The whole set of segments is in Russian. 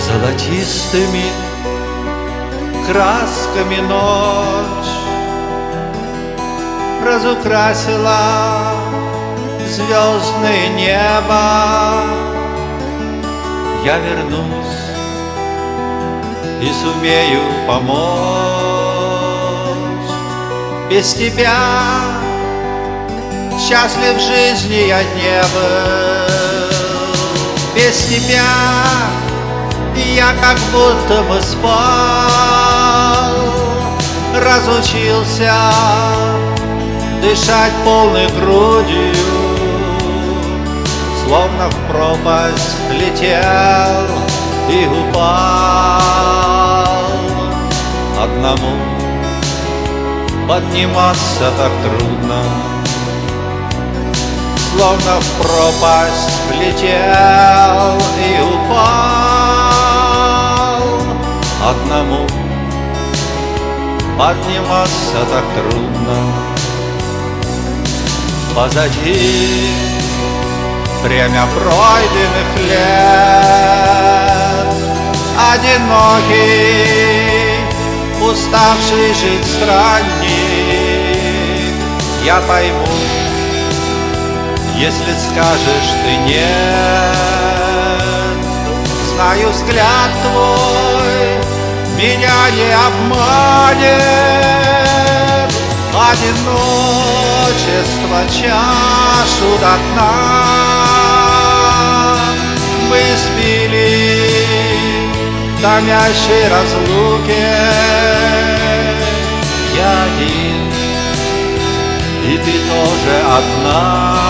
Золотистыми красками ночь разукрасила звездное небо. Я вернусь и сумею помочь. Без тебя счастлив в жизни я не был. Без тебя я как будто бы спал, разучился дышать полной грудью, словно в пропасть летел и упал. Одному подниматься так трудно, словно в пропасть летел и упал. Одному подниматься так трудно. Позади время пройденных лет, одинокий, уставший жить странник. Я пойму, если скажешь ты нет. Знаю, взгляд твой меня не обманет. Одиночество чашу до дна мы спили в томящей разлуке. Я один, и ты тоже одна.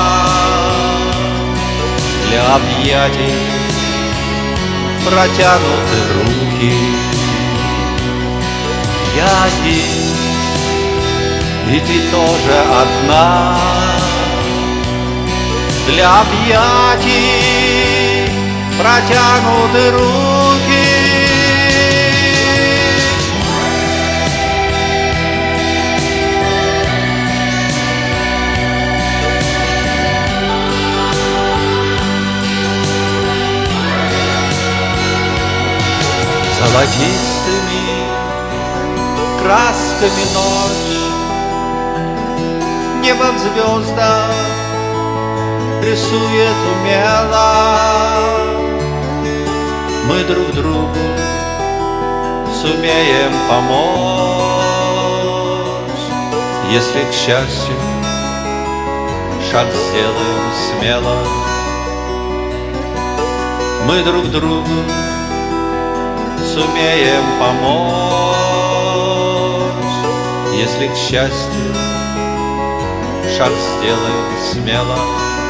Для объятий протянуты руки. Я один, и ты тоже одна. Для объятий протянуты руки. Золотистыми красками ночь небо в звездах рисует умело. Мы друг другу сумеем помочь, если, к счастью, шаг сделаем смело. Мы друг другу сумеем помочь, если, к счастью, шаг сделаем смело.